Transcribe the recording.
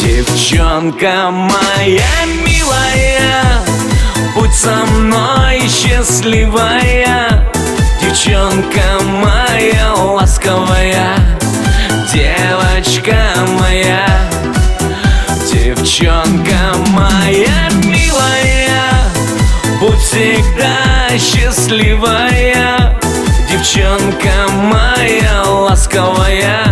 Девчонка моя милая, будь со мной счастливая. Девчонка моя ласковая, девочка моя. Девчонка моя милая, будь всегда счастливая. Девчонка моя ласковая,